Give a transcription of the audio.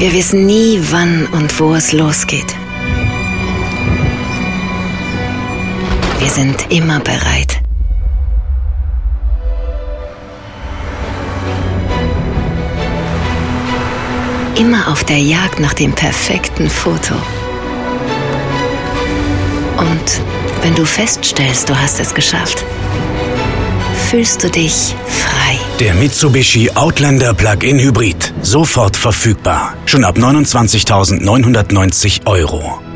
Wir wissen nie, wann und wo es losgeht. Wir sind immer bereit. Immer auf der Jagd nach dem perfekten Foto. Und wenn du feststellst, du hast es geschafft, fühlst du dich frei. Der Mitsubishi Outlander Plug-in Hybrid. Sofort verfügbar. Schon ab 29.990 €.